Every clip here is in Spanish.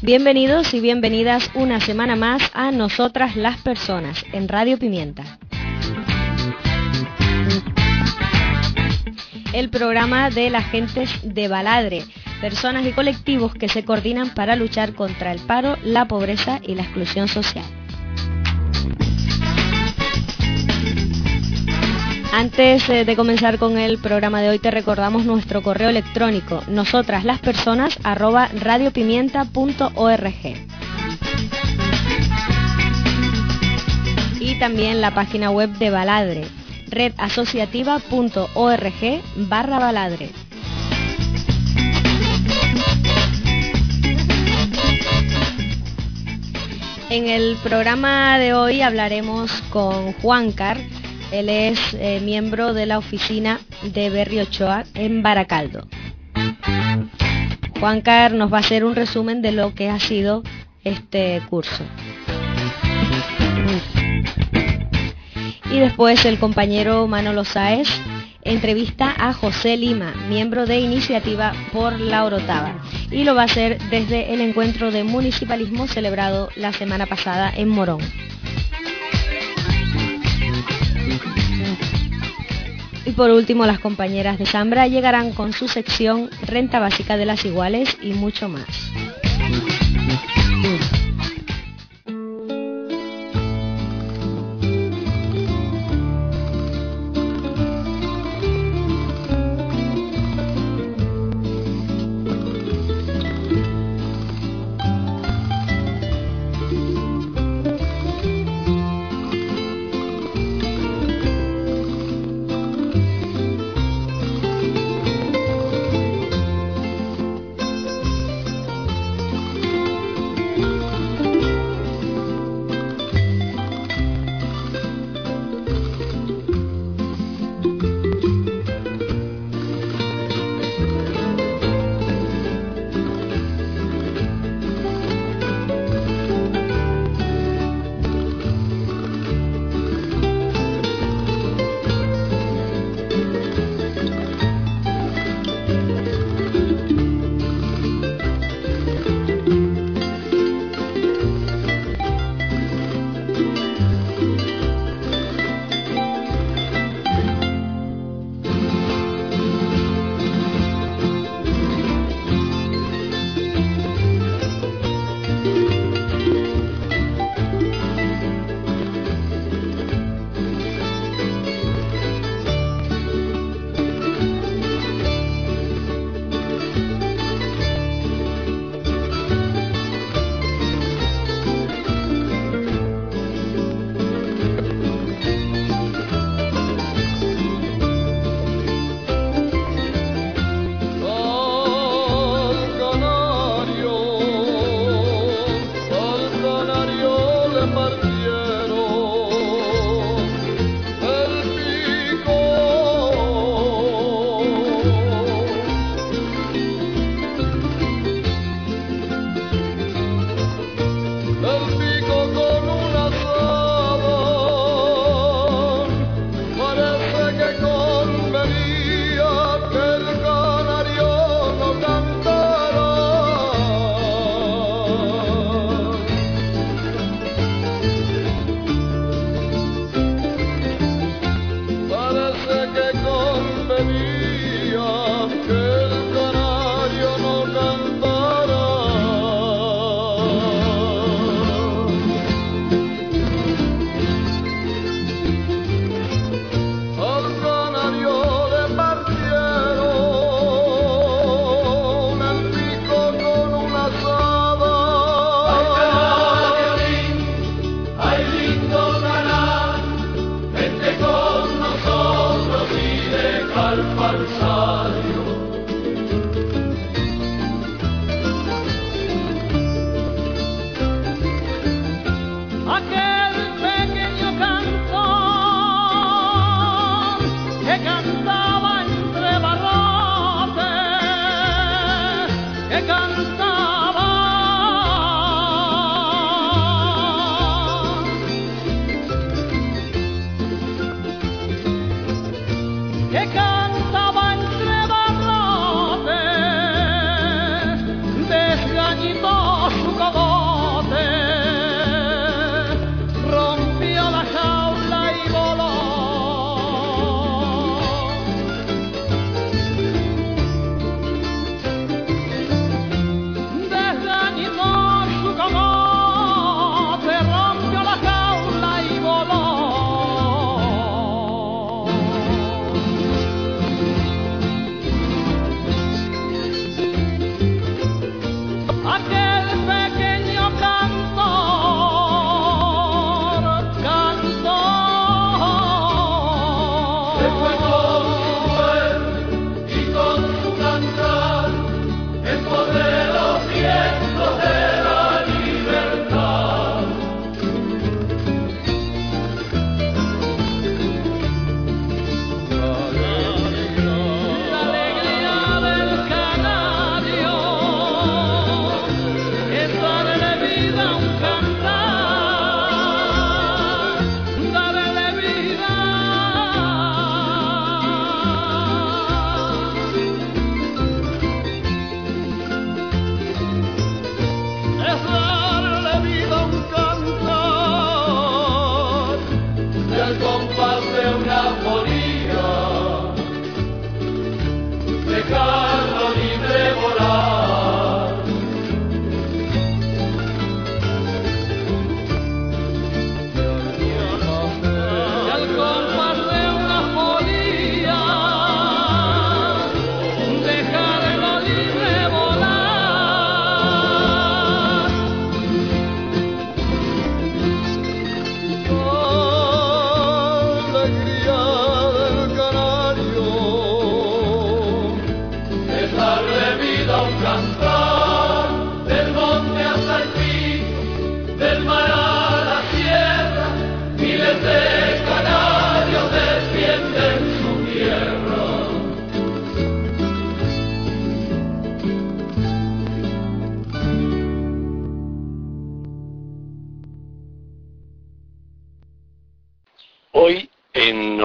Bienvenidos y bienvenidas una semana más a Nosotras las Personas en Radio Pimienta. El programa de las gentes de Baladre, personas y colectivos que se coordinan para luchar contra el paro, la pobreza y la exclusión social. Antes de comenzar con el programa de hoy, te recordamos nuestro correo electrónico, nosotraslaspersonas@radiopimienta.org. Y también la página web de Baladre, redasociativa.org/Baladre. En el programa de hoy hablaremos con Juancar. Él es miembro de la oficina de Berriochoa en Baracaldo. Juancar nos va a hacer un resumen de lo que ha sido este curso. Y después el compañero Manolo Sáez entrevista a José Lima, miembro de Iniciativa por la Orotava, y lo va a hacer desde el encuentro de municipalismo celebrado la semana pasada en Morón. Y por último, las compañeras de Zambra llegarán con su sección Renta Básica de las Iguales y mucho más.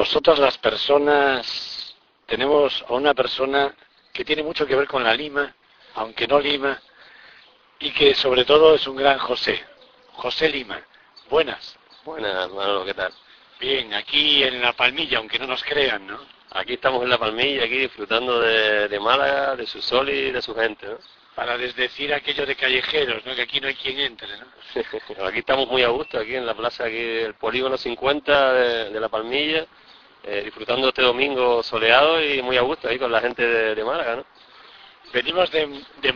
nosotros las personas tenemos a una persona que tiene mucho que ver con la lima, aunque no lima, y que sobre todo es un gran José Lima. Buenas. Buenas, Manolo, ¿qué tal? Bien, aquí en La Palmilla, aunque no nos crean, ¿no? Aquí estamos en La Palmilla, aquí disfrutando de Málaga, de su sol y de su gente, ¿no? Para desdecir aquello de callejeros, ¿no? Que aquí no hay quien entre, ¿no? Aquí estamos muy a gusto, aquí en la plaza, aquí el polígono 50 de La Palmilla, disfrutando este domingo soleado y muy a gusto ahí con la gente de Málaga, ¿no? Venimos de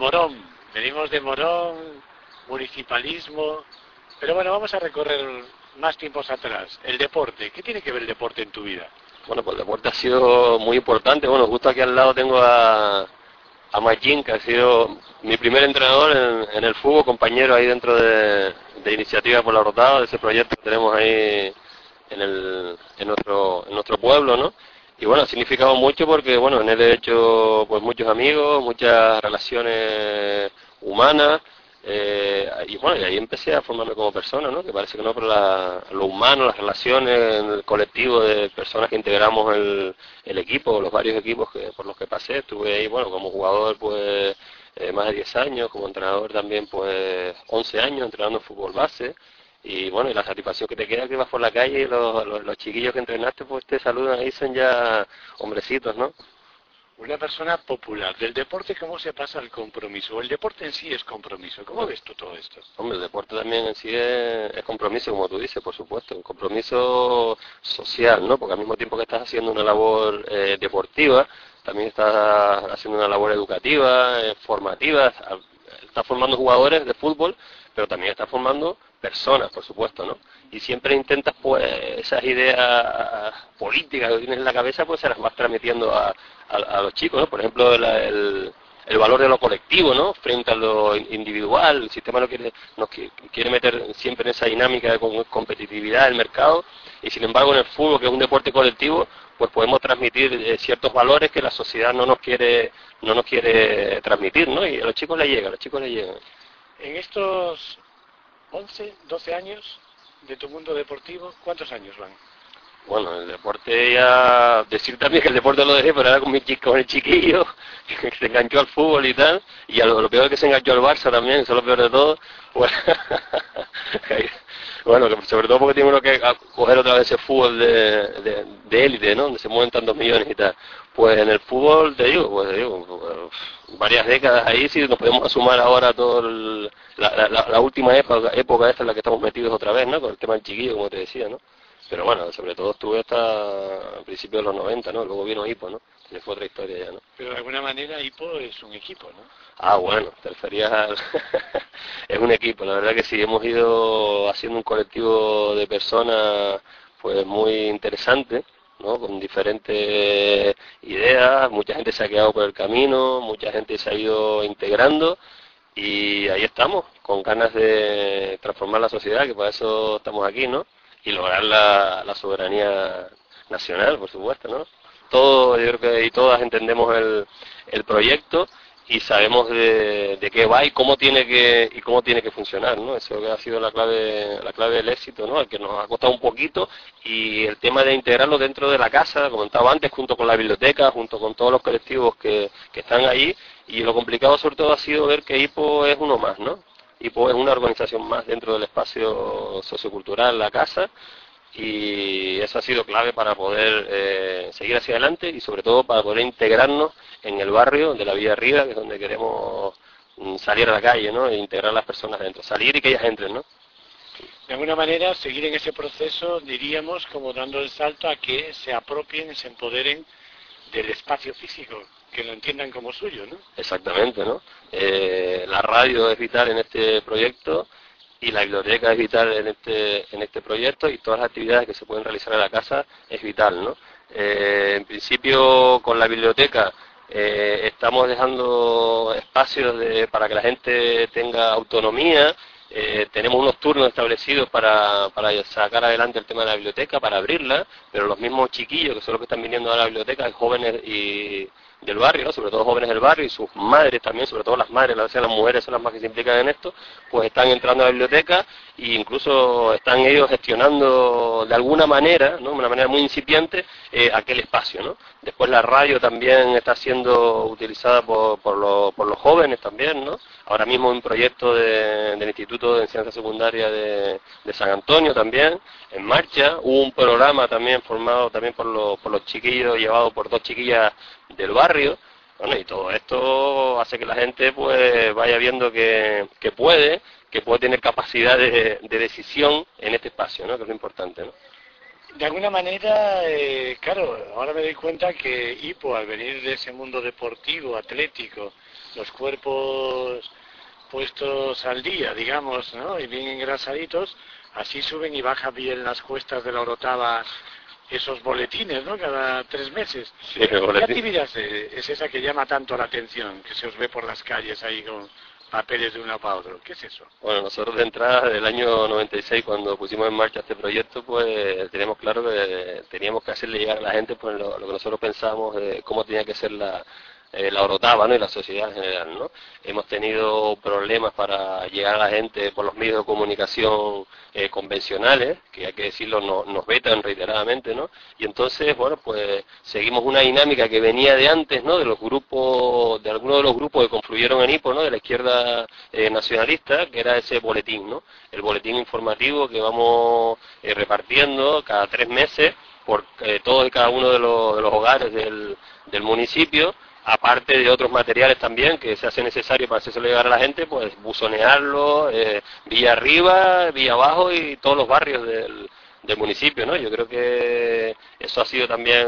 Morón, municipalismo, pero bueno, vamos a recorrer más tiempos atrás. El deporte, ¿qué tiene que ver el deporte en tu vida? Bueno, pues el deporte ha sido muy importante. Bueno, justo aquí al lado tengo a Machín, que ha sido mi primer entrenador en el fútbol, compañero ahí dentro de Iniciativa por la Orotava, de ese proyecto que tenemos ahí en nuestro pueblo, ¿no? Y bueno, ha significado mucho porque, bueno, en él he hecho pues muchos amigos, muchas relaciones humanas, y bueno, y ahí empecé a formarme como persona, ¿no? Que parece que no, pero lo humano, las relaciones, el colectivo de personas que integramos el equipo, los varios equipos por los que pasé, estuve ahí, bueno, como jugador pues más de 10 años, como entrenador también pues 11 años entrenando fútbol base. Y bueno, y la satisfacción que te queda que vas por la calle y los chiquillos que entrenaste pues te saludan y son ya hombrecitos, ¿no? Una persona popular. Del deporte, ¿cómo se pasa al compromiso? El deporte en sí es compromiso. ¿Cómo ves tú todo esto? Hombre, el deporte también en sí es compromiso, como tú dices, por supuesto. Un compromiso social, ¿no? Porque al mismo tiempo que estás haciendo una labor deportiva, también estás haciendo una labor educativa, formativa. Estás formando jugadores de fútbol, pero también estás formando personas, por supuesto, ¿no? Y siempre intentas, pues, esas ideas políticas que tienes en la cabeza, pues se las vas transmitiendo a los chicos, ¿no? Por ejemplo, el valor de lo colectivo, ¿no? Frente a lo individual. El sistema nos quiere meter siempre en esa dinámica de competitividad del mercado, y sin embargo en el fútbol, que es un deporte colectivo, pues podemos transmitir ciertos valores que la sociedad no nos quiere transmitir, ¿no? Y a los chicos les llega, En estos 11, 12 años de tu mundo deportivo, ¿cuántos años van? Bueno, el deporte ya... Decir también que el deporte lo dejé, pero era con el chiquillo, que se enganchó al fútbol y tal, y lo peor es que se enganchó al Barça también, eso es lo peor de todo. Bueno, que sobre todo porque tiene uno que coger otra vez ese fútbol de élite, ¿no? Donde se mueven tantos millones y tal. Pues en el fútbol, te digo, varias décadas ahí, sí nos podemos sumar ahora toda la última época esta en la que estamos metidos otra vez, ¿no? Con el tema del chiquillo, como te decía, ¿no? Pero bueno, sobre todo estuve hasta principios de los 90, ¿no? Luego vino Hipo, ¿no? Y fue otra historia ya, ¿no? Pero de alguna manera Hipo es un equipo, ¿no? Ah, bueno, te referías al... Es un equipo, la verdad que sí, hemos ido haciendo un colectivo de personas pues muy interesante, ¿no? Con diferentes ideas, mucha gente se ha quedado por el camino, mucha gente se ha ido integrando, y ahí estamos, con ganas de transformar la sociedad, que para eso estamos aquí, ¿no? Y lograr la soberanía nacional, por supuesto, ¿no? Todos, yo creo que y todas entendemos el proyecto y sabemos de qué va y cómo tiene que funcionar, ¿no? Eso que ha sido la clave del éxito, ¿no? El que nos ha costado un poquito, y el tema de integrarlo dentro de la casa, como comentaba antes, junto con la biblioteca, junto con todos los colectivos que están ahí, y lo complicado sobre todo ha sido ver que Hipo es uno más, ¿no? Hipo es una organización más dentro del espacio sociocultural, la casa, y eso ha sido clave para poder seguir hacia adelante y sobre todo para poder integrarnos en el barrio de la Villa Arriba, que es donde queremos salir a la calle, ¿no? E integrar a las personas dentro, salir y que ellas entren, ¿no? De alguna manera, seguir en ese proceso, diríamos, como dando el salto a que se apropien, se empoderen del espacio físico, que lo entiendan como suyo, ¿no? Exactamente, ¿no? La radio es vital en este proyecto, y la biblioteca es vital en este proyecto, y todas las actividades que se pueden realizar en la casa es vital, ¿no? En principio, con la biblioteca estamos dejando espacios para que la gente tenga autonomía. Tenemos unos turnos establecidos para sacar adelante el tema de la biblioteca, para abrirla, pero los mismos chiquillos, que son los que están viniendo a la biblioteca, jóvenes y del barrio, ¿no? Sobre todo jóvenes del barrio y sus madres también, sobre todo las madres, a veces las mujeres son las más que se implican en esto, pues están entrando a la biblioteca e incluso están ellos gestionando de alguna manera, ¿no? De una manera muy incipiente, aquel espacio, ¿no? Después la radio también está siendo utilizada por los jóvenes también, ¿no? Ahora mismo un proyecto del Instituto de Enseñanza Secundaria de San Antonio también, en marcha. Hubo un programa también formado también por los chiquillos, llevado por 2 chiquillas del barrio. Bueno, y todo esto hace que la gente pues vaya viendo que puede tener capacidad de decisión en este espacio, ¿no? Que es lo importante, ¿no? De alguna manera, claro, ahora me doy cuenta que Hipo, al venir de ese mundo deportivo, atlético, los cuerpos puestos al día, digamos, ¿no? Y bien engrasaditos, así suben y bajan bien las cuestas de la Orotava esos boletines, ¿no? Cada 3 meses. Sí, ¿Qué actividad es esa que llama tanto la atención, que se os ve por las calles ahí con papeles de uno para otro? ¿Qué es eso? Bueno, nosotros de entrada del año 96, cuando pusimos en marcha este proyecto, pues teníamos claro que teníamos que hacerle llegar a la gente pues lo que nosotros pensábamos de cómo tenía que ser la Orotava, ¿no? Y la sociedad en general, ¿no? Hemos tenido problemas para llegar a la gente por los medios de comunicación convencionales, que hay que decirlo, nos vetan reiteradamente, ¿no? Y entonces, bueno, pues seguimos una dinámica que venía de antes, ¿no? De los grupos, de algunos de los grupos que confluyeron en Hipo, ¿no? De la izquierda nacionalista, que era ese boletín, ¿no? El boletín informativo que vamos repartiendo cada 3 meses por todos y cada uno de los hogares del municipio, aparte de otros materiales también que se hace necesario para hacerse llegar a la gente, pues buzonearlo, vía arriba, vía abajo y todos los barrios del municipio, ¿no? Yo creo que eso ha sido también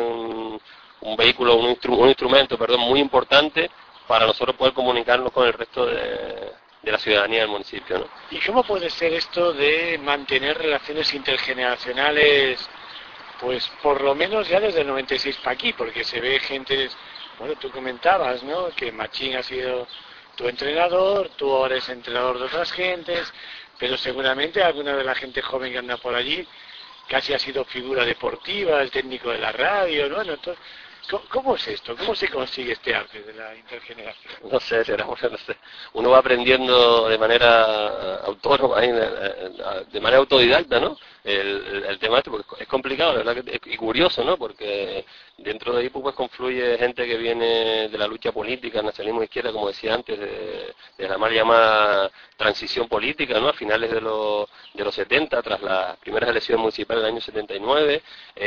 un vehículo, un instrumento, muy importante para nosotros poder comunicarnos con el resto de la ciudadanía del municipio, ¿no? ¿Y cómo puede ser esto de mantener relaciones intergeneracionales, pues por lo menos ya desde el 96 para aquí? Porque se ve gente... Bueno, tú comentabas, ¿no?, que Machín ha sido tu entrenador, tú ahora eres entrenador de otras gentes, pero seguramente alguna de la gente joven que anda por allí casi ha sido figura deportiva, el técnico de la radio, ¿no? Entonces, ¿cómo es esto? ¿Cómo se consigue este arte de la intergeneración? No sé, no sé. Uno va aprendiendo de manera autónoma, de manera autodidacta, ¿no? El tema este, porque es complicado, la verdad, y curioso, ¿no? Porque dentro de Hipo pues confluye gente que viene de la lucha política, nacionalismo de izquierda, como decía antes, de la mal llamada transición política, ¿no? A finales de los 70, tras las primeras elecciones municipales del año 79,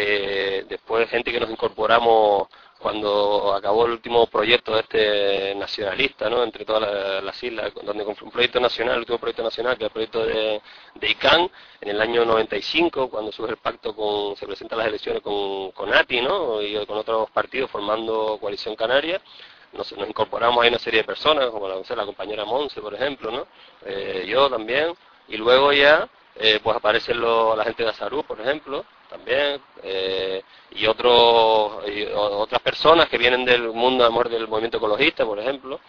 después gente que nos incorporamos cuando acabó el último proyecto nacionalista, ¿no? Entre todas las islas, donde fue un proyecto nacional, el último proyecto nacional, que es el proyecto de ICANN, en el año 95, cuando surge el pacto se presentan las elecciones con ATI, ¿no? Y con otros partidos formando Coalición Canaria. Nos incorporamos ahí una serie de personas, como la compañera Monse, por ejemplo, ¿no? Yo también, y luego ya pues aparecen la gente de Azarú, por ejemplo, también, y otras personas que vienen del mundo, amor, del movimiento ecologista, por ejemplo,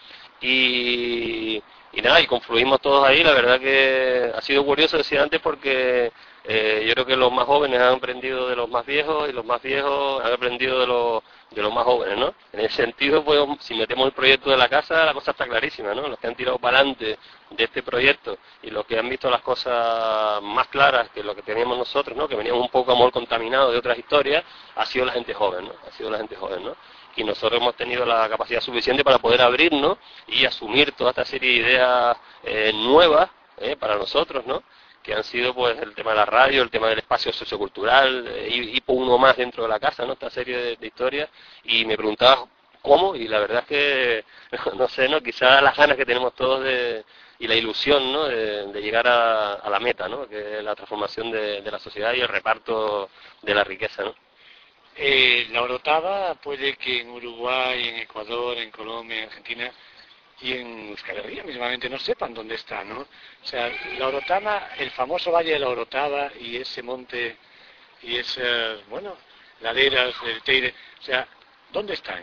y nada, y confluimos todos ahí. La verdad que ha sido curioso, decía antes, porque yo creo que los más jóvenes han aprendido de los más viejos y los más viejos han aprendido de los más jóvenes, ¿no? En ese sentido, pues, si metemos el proyecto de la casa, la cosa está clarísima, ¿no? Los que han tirado para adelante de este proyecto y los que han visto las cosas más claras que lo que teníamos nosotros, ¿no? Que veníamos un poco amor contaminado de otras historias, ha sido la gente joven, ¿no? Ha sido la gente joven, ¿no? Y nosotros hemos tenido la capacidad suficiente para poder abrirnos y asumir toda esta serie de ideas nuevas para nosotros, ¿no? Que han sido pues el tema de la radio, el tema del espacio sociocultural, y uno más dentro de la casa, ¿no? Esta serie de historias, y me preguntaba cómo, y la verdad es que, no sé, ¿no? Quizás las ganas que tenemos todos y la ilusión, ¿no? De llegar a la meta, ¿no? Que es la transformación de la sociedad y el reparto de la riqueza, ¿no? La Orotava puede que en Uruguay, en Ecuador, en Colombia, en Argentina y en Euskal Herria mismamente no sepan dónde está, ¿no? O sea, la Orotava, el famoso Valle de la Orotava y ese monte y esas, bueno, laderas del Teide, o sea, ¿dónde están?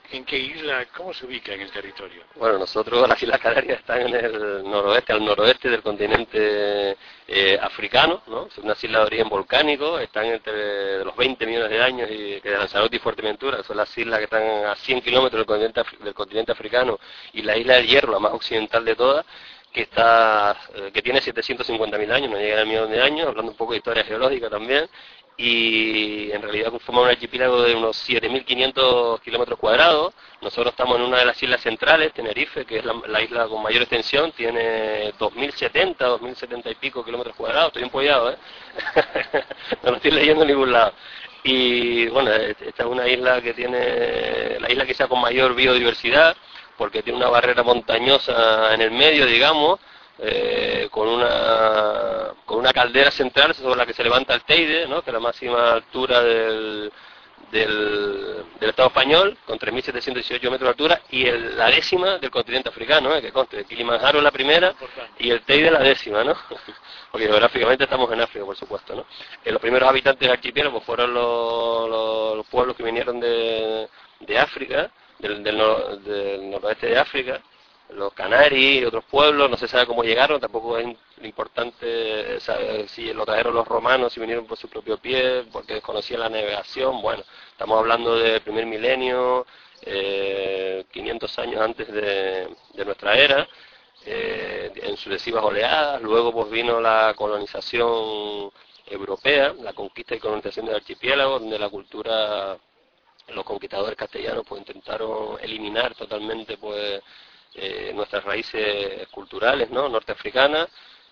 ¿En qué isla? ¿Cómo se ubica en el territorio? Bueno, nosotros, las Islas Canarias están en el noroeste, al noroeste del continente africano, ¿no? Es una isla de origen volcánico, están entre los 20 millones de años y que de Lanzarote y Fuerteventura, son las islas que están a 100 kilómetros del continente africano, y la isla del Hierro, la más occidental de todas, que tiene 750.000 años, no llega al millón de años, hablando un poco de historia geológica también, y en realidad forma un archipiélago de unos 7.500 kilómetros cuadrados. Nosotros estamos en una de las islas centrales, Tenerife, que es la isla con mayor extensión, tiene 2.070 y pico kilómetros cuadrados, estoy empollado, no lo estoy leyendo en ningún lado. Y bueno, esta es una isla que tiene, la isla quizá con mayor biodiversidad, porque tiene una barrera montañosa en el medio, digamos, con una caldera central sobre la que se levanta el Teide, ¿no? Que es la máxima altura del Estado español, con 3.718 metros de altura, y la décima del continente africano, que conste, Kilimanjaro es la primera y el Teide la décima, ¿no? Porque geográficamente estamos en África, por supuesto, ¿no? Los primeros habitantes del archipiélago pues, fueron los pueblos que vinieron de África, del noroeste de África, los Canari y otros pueblos, no se sabe cómo llegaron, tampoco es importante saber si lo trajeron los romanos, si vinieron por su propio pie, porque desconocían la navegación. Bueno, estamos hablando del primer milenio, 500 años antes de nuestra era, en sucesivas oleadas. Luego pues vino la colonización europea, la conquista y colonización del archipiélago, donde la cultura, los conquistadores castellanos pues intentaron eliminar totalmente pues nuestras raíces culturales, ¿no? Norteafricanas.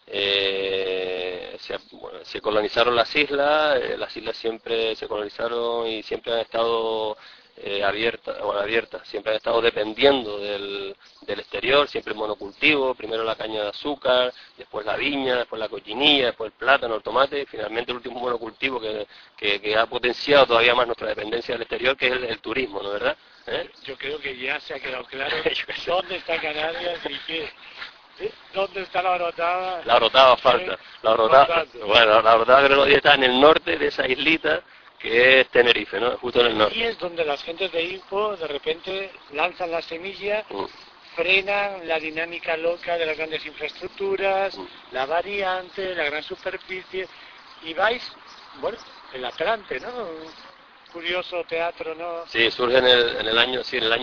Se colonizaron las islas siempre se colonizaron y siempre han estado abiertas, siempre han estado dependiendo del exterior, siempre el monocultivo, primero la caña de azúcar, después la viña, después la cochinilla, después el plátano, el tomate, y finalmente el último monocultivo que ha potenciado todavía más nuestra dependencia del exterior, que es el turismo, ¿no es verdad? Yo creo que ya se ha quedado claro dónde está Canarias y qué. ¿Dónde está la Orotava? La Orotava falta. La Orotava creo que está en el norte de esa islita, que es Tenerife, ¿no? Justo en el norte. Y es donde las gentes de Info de repente lanzan la semilla, frenan la dinámica loca de las grandes infraestructuras, la variante, la gran superficie, y vais, bueno, el Atlante, ¿no? Curioso teatro, ¿no? Sí, surge en el año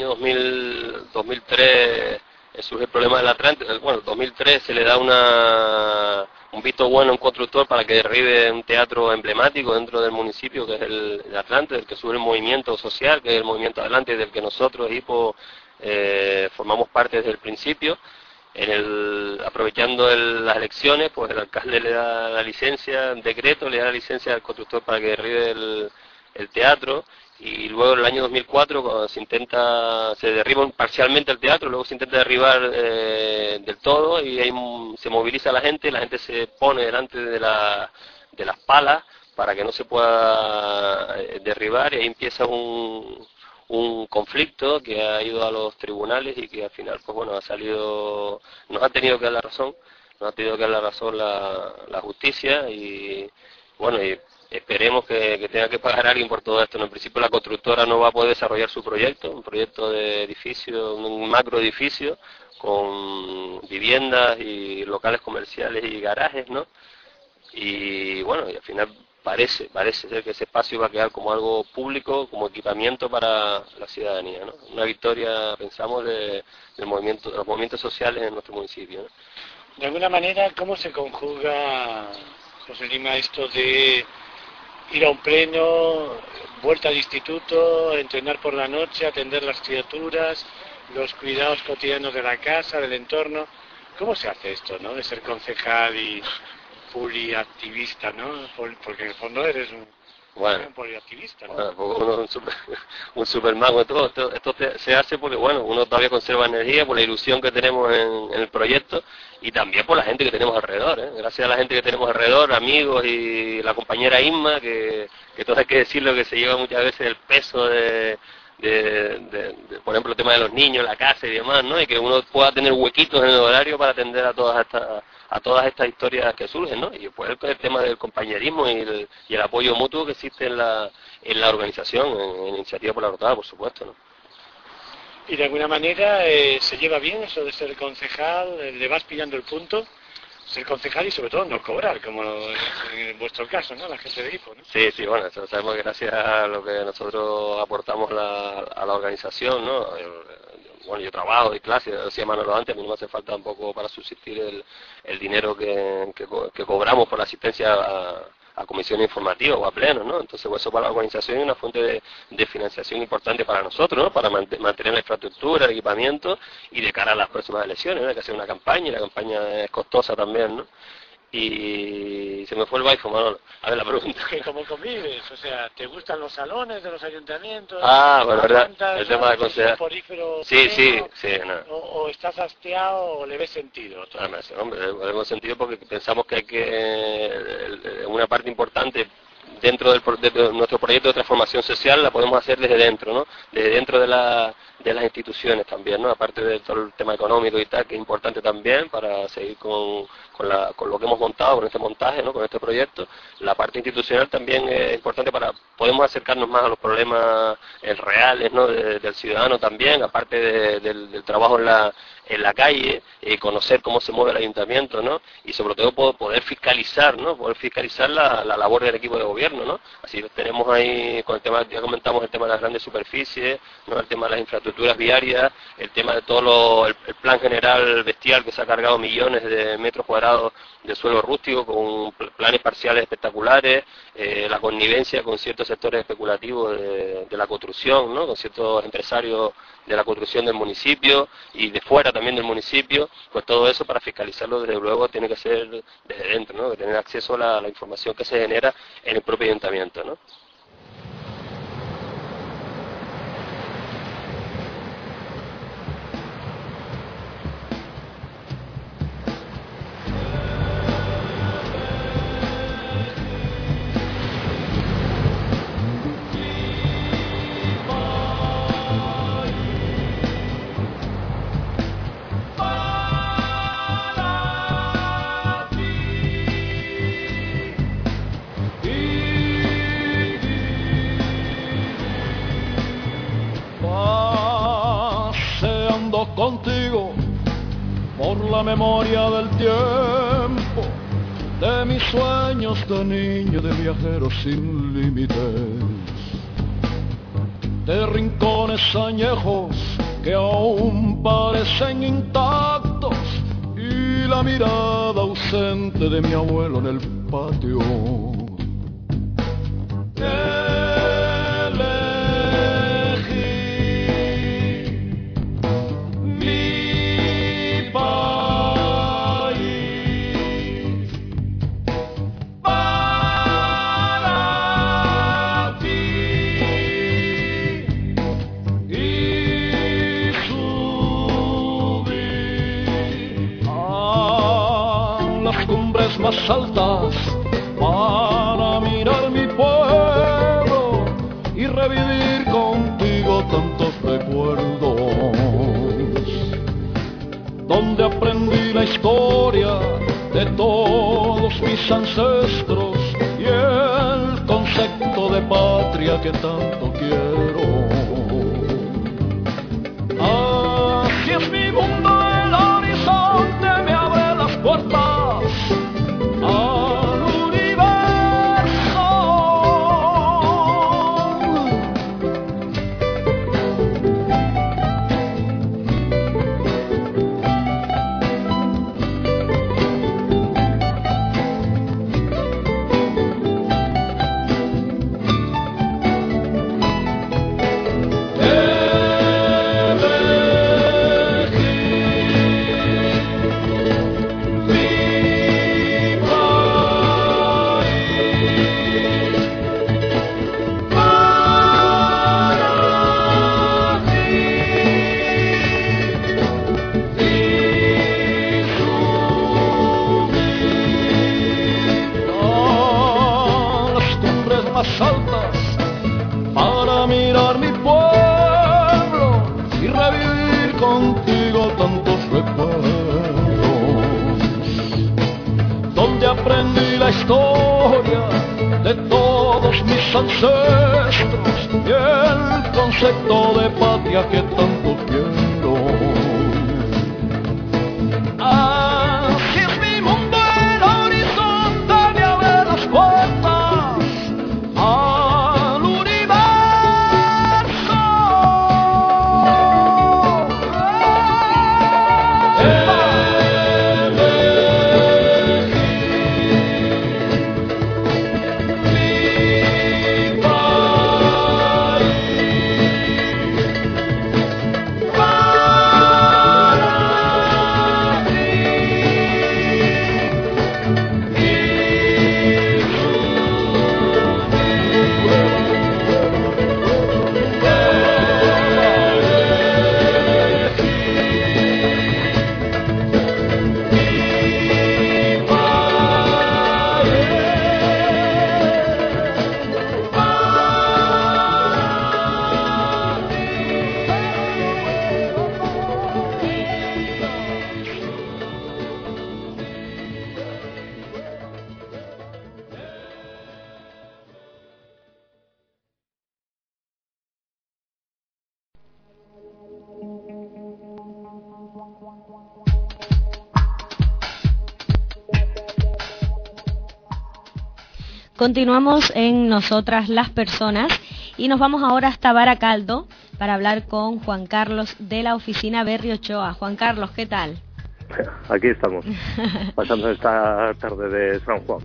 2003 surge el problema del Atlante. Bueno, en 2003 se le da un visto bueno a un constructor para que derribe un teatro emblemático dentro del municipio, que es el Atlante, del que surge el movimiento social, que es el movimiento Atlante, del que nosotros, HIPO, formamos parte desde el principio. Aprovechando las elecciones, pues el alcalde le da la licencia, un decreto, le da la licencia al constructor para que derribe el teatro, y luego en el año 2004 cuando se derriba parcialmente el teatro, luego se intenta derribar del todo, y ahí se moviliza la gente se pone delante de las palas para que no se pueda derribar, y ahí empieza un conflicto que ha ido a los tribunales y que al final pues bueno nos ha tenido que dar la razón la justicia, y bueno, y esperemos que tenga que pagar alguien por todo esto. En principio la constructora no va a poder desarrollar su proyecto, un proyecto de edificio, un macro edificio con viviendas y locales comerciales y garajes, ¿no? Y bueno, y al final parece ser que ese espacio va a quedar como algo público, como equipamiento para la ciudadanía, ¿no? Una victoria, pensamos, de los movimientos sociales en nuestro municipio, ¿no? De alguna manera, ¿cómo se conjuga, José Lima, esto de ir a un pleno, vuelta al instituto, entrenar por la noche, atender las criaturas, los cuidados cotidianos de la casa, del entorno? ¿Cómo se hace esto, no? De ser concejal y poliactivista, ¿no? Porque en el fondo eres un poliactivista, ¿no? Bueno, un supermago. Todo esto se hace porque, bueno, uno todavía conserva energía por la ilusión que tenemos en el proyecto, y también por la gente que tenemos alrededor, ¿eh? Gracias a la gente que tenemos alrededor, amigos y la compañera Isma, que todo hay que decirlo, que se lleva muchas veces el peso de por ejemplo, el tema de los niños, la casa y demás, ¿no? Y que uno pueda tener huequitos en el horario para atender a todas estas historias que surgen, ¿no? Y después el tema del compañerismo y el apoyo mutuo que existe en la organización, en Iniciativa por la Orotava, por supuesto, ¿no? Y de alguna manera se lleva bien eso de ser concejal, le vas pillando el punto, ser concejal y sobre todo no cobrar, como en vuestro caso, ¿no? La gente de IFO, ¿no? Sí, sí, bueno, eso sabemos que gracias a lo que nosotros aportamos a la organización, ¿no? Bueno, yo trabajo, doy clases, decía Manolo antes, a mí no me hace falta tampoco para subsistir el dinero que cobramos por la asistencia a comisiones informativas o a plenos, ¿no? Entonces, pues, eso para la organización es una fuente de financiación importante para nosotros, ¿no? Para mantener la infraestructura, el equipamiento y de cara a las próximas elecciones, ¿no? Hay que hacer una campaña y la campaña es costosa también, ¿no? Y se me fue el baifo, Manolo. A ver la pregunta. Que como convives, o sea, ¿te gustan los salones de los ayuntamientos? Bueno, verdad, el tema de concejal. Sí, no. O estás hastiado o le ves sentido. Hombre, le vemos sentido porque pensamos que hay que, una parte importante dentro de nuestro proyecto de transformación social la podemos hacer desde dentro, ¿no? Desde dentro de las instituciones también, ¿no? Aparte de todo el tema económico y tal, que es importante también para seguir con lo que hemos montado, con este montaje, ¿no? Con este proyecto. La parte institucional también es importante podemos acercarnos más a los problemas reales, ¿no? Del ciudadano también, aparte del trabajo en la calle, conocer cómo se mueve el ayuntamiento, ¿no? Y sobre todo poder fiscalizar, ¿no? Poder fiscalizar la labor del equipo de gobierno, ¿no? Así tenemos ahí, con el tema, ya comentamos el tema de las grandes superficies, ¿no? El tema de las infraestructuras viarias, el tema de todo el plan general bestial que se ha cargado millones de metros cuadrados de suelo rústico con planes parciales espectaculares, la connivencia con ciertos sectores especulativos de la construcción, ¿no? Con ciertos empresarios de la construcción del municipio y de fuera también del municipio, pues todo eso para fiscalizarlo desde luego tiene que ser desde dentro, ¿no? Que tener acceso a la información que se genera en el propio ayuntamiento, ¿no? Contigo por la memoria del tiempo, de mis sueños de niño, de viajero sin límites, de rincones añejos que aún parecen intactos y la mirada ausente de mi abuelo en el patio. Más altas para mirar mi pueblo y revivir contigo tantos recuerdos, donde aprendí la historia de todos mis ancestros y el concepto de patria que tanto quiero. Así es mi mundo, el horizonte me abre las puertas al universo. Altas para mirar mi pueblo y revivir contigo tantos recuerdos, donde aprendí la historia de todos mis ancestros y el concepto de patria que tanto quiero. Continuamos en Nosotras las Personas y nos vamos ahora hasta Baracaldo para hablar con Juan Carlos de la oficina Berri Ochoa. Juan Carlos, ¿qué tal? Aquí estamos, pasando esta tarde de San Juan.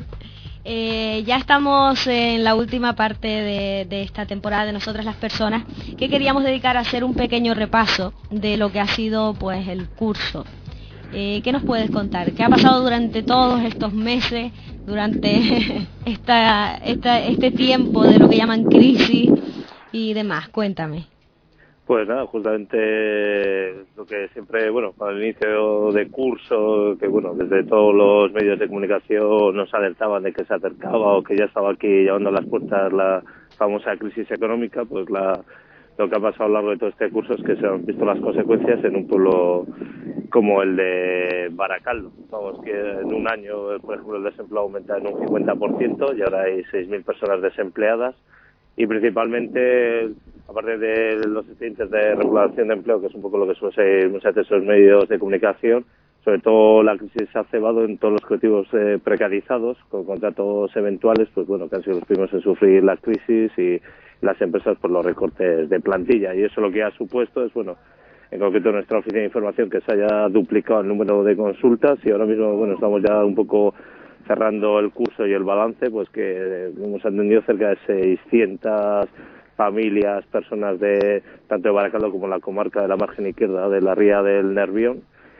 Ya estamos en la última parte de esta temporada de Nosotras las Personas, que queríamos dedicar a hacer un pequeño repaso de lo que ha sido pues el curso. ¿Qué nos puedes contar? ¿Qué ha pasado durante todos estos meses, durante este tiempo de lo que llaman crisis y demás? Cuéntame. Pues nada, justamente lo que siempre, bueno, al inicio de curso, que bueno, desde todos los medios de comunicación nos alertaban de que se acercaba o que ya estaba aquí llamando a las puertas la famosa crisis económica, pues lo que ha pasado a lo largo de todo este curso es que se han visto las consecuencias en un pueblo como el de Baracaldo. Vamos, que en un año, por ejemplo, el desempleo aumenta en un 50% y ahora hay 6.000 personas desempleadas y principalmente, aparte de los expedientes de regulación de empleo, que es un poco lo que suele ser muchas veces esos medios de comunicación, sobre todo la crisis se ha cebado en todos los colectivos precarizados, con contratos eventuales, pues bueno, que han sido los primeros en sufrir la crisis y las empresas por los recortes de plantilla. Y eso lo que ha supuesto es, bueno, en concreto nuestra oficina de información, que se haya duplicado el número de consultas y ahora mismo, bueno, estamos ya un poco cerrando el curso y el balance, pues que hemos atendido cerca de 600 familias, personas de tanto de Baracaldo como la comarca de la margen izquierda de la ría del Nervión.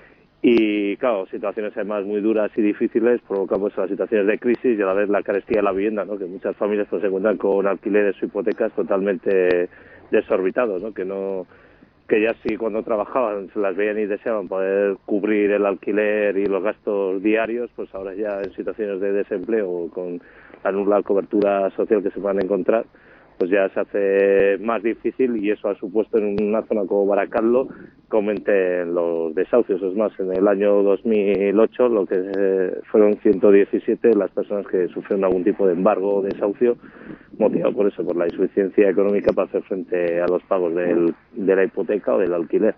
Y claro, situaciones además muy duras y difíciles provocan pues las situaciones de crisis y a la vez la carestía de la vivienda, ¿no? Que muchas familias pues se encuentran con alquileres o hipotecas totalmente desorbitados, ¿no? Que ya sí cuando trabajaban se las veían y deseaban poder cubrir el alquiler y los gastos diarios, pues ahora ya en situaciones de desempleo con la nula cobertura social que se van a encontrar, pues ya se hace más difícil y eso ha supuesto en una zona como Baracaldo que aumenten los desahucios. Es más, en el año 2008 lo que fueron 117 las personas que sufrieron algún tipo de embargo o desahucio motivado por eso, por la insuficiencia económica para hacer frente a los pagos de la hipoteca o del alquiler.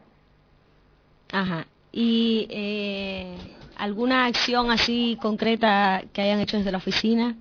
Ajá. ¿Y alguna acción así concreta que hayan hecho desde la oficina?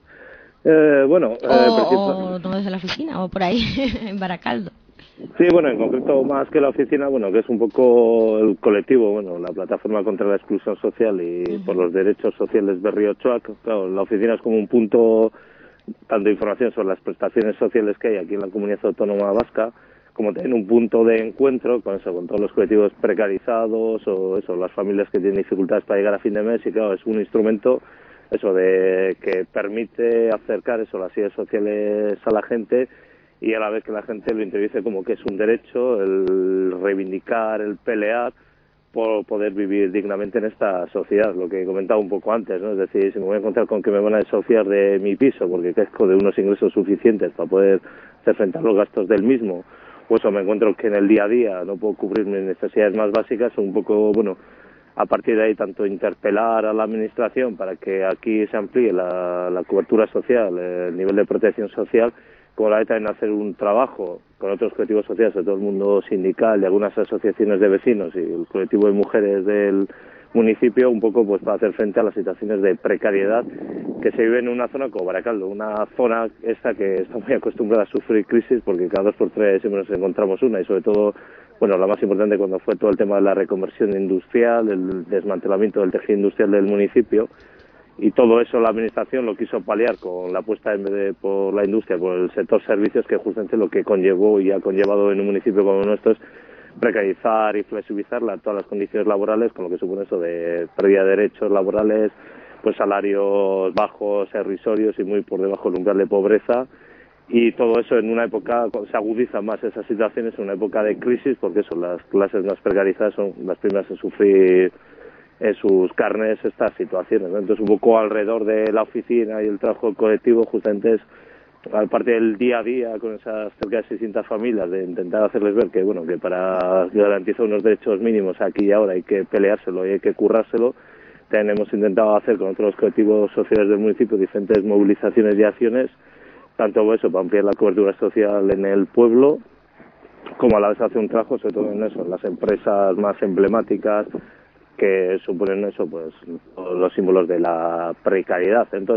O no desde la oficina, o por ahí, en Baracaldo. Sí, bueno, en concreto más que la oficina, bueno, que es un poco el colectivo, bueno, la plataforma contra la exclusión social y por los derechos sociales Berri Ochoa. Claro, la oficina es como un punto tanto de información sobre las prestaciones sociales que hay aquí en la comunidad autónoma vasca, como también un punto de encuentro con eso, con todos los colectivos precarizados o eso, las familias que tienen dificultades para llegar a fin de mes y claro, es un instrumento eso de que permite acercar eso las ideas sociales a la gente y a la vez que la gente lo interiorice como que es un derecho el reivindicar, el pelear por poder vivir dignamente en esta sociedad, lo que comentaba un poco antes, ¿no? Es decir, si me voy a encontrar con que me van a desahuciar de mi piso porque carezco de unos ingresos suficientes para poder hacer frente a los gastos del mismo, pues o me encuentro que en el día a día no puedo cubrir mis necesidades más básicas, un poco, bueno, a partir de ahí tanto interpelar a la administración para que aquí se amplíe la cobertura social, el nivel de protección social, como la de también hacer un trabajo con otros colectivos sociales, de todo el mundo sindical y algunas asociaciones de vecinos y el colectivo de mujeres del municipio, un poco pues para hacer frente a las situaciones de precariedad que se vive en una zona como Baracaldo, una zona esta que está muy acostumbrada a sufrir crisis porque cada 2 por 3 siempre nos encontramos una y sobre todo, bueno, la más importante cuando fue todo el tema de la reconversión industrial, el desmantelamiento del tejido industrial del municipio y todo eso la administración lo quiso paliar con la apuesta por la industria, por el sector servicios, que justamente lo que conllevó y ha conllevado en un municipio como nuestro es precarizar y flexibilizar todas las condiciones laborales, con lo que supone eso de pérdida de derechos laborales, pues salarios bajos, irrisorios y muy por debajo del umbral de pobreza. Y todo eso en una época, se agudizan más esas situaciones en una época de crisis, porque eso, las clases más precarizadas son las primeras en sufrir en sus carnes estas situaciones, ¿no? Entonces un poco alrededor de la oficina y el trabajo colectivo justamente es, aparte del día a día con esas cerca de 600 familias, de intentar hacerles ver que bueno, que para garantizar unos derechos mínimos aquí y ahora hay que peleárselo y hay que currárselo. También hemos intentado hacer con otros colectivos sociales del municipio diferentes movilizaciones y acciones, tanto eso para ampliar la cobertura social en el pueblo, como a la vez hacer un trabajo sobre todo en eso, en las empresas más emblemáticas que suponen eso, pues los símbolos de la precariedad. Entonces,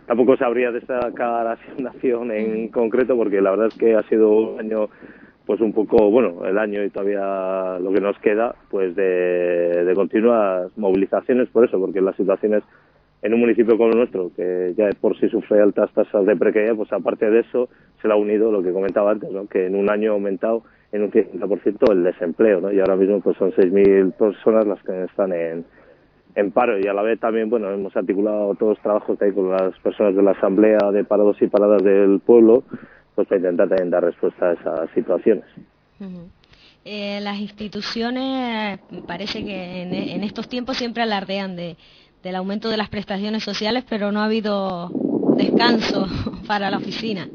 tampoco sabría destacar asignación en concreto, porque la verdad es que ha sido un año, pues un poco, bueno, el año y todavía lo que nos queda, pues de continuas movilizaciones por eso, porque las situaciones en un municipio como el nuestro, que ya de por sí sufre altas tasas de precariedad, pues aparte de eso se le ha unido lo que comentaba antes, ¿no? Que en un año ha aumentado en un 50% el desempleo, ¿no? Y ahora mismo pues son 6.000 personas las que están en paro, y a la vez también, bueno, hemos articulado todos los trabajos ahí con las personas de la Asamblea de Parados y Paradas del pueblo, pues para intentar también dar respuesta a esas situaciones. Uh-huh. Las instituciones parece que en estos tiempos siempre alardean del aumento de las prestaciones sociales, pero no ha habido descanso para la oficina.